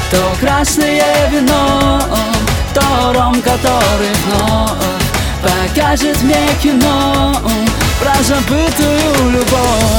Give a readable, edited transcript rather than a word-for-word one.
То красное вино, то ром, который вновь покажет мне кино про забытую любовь.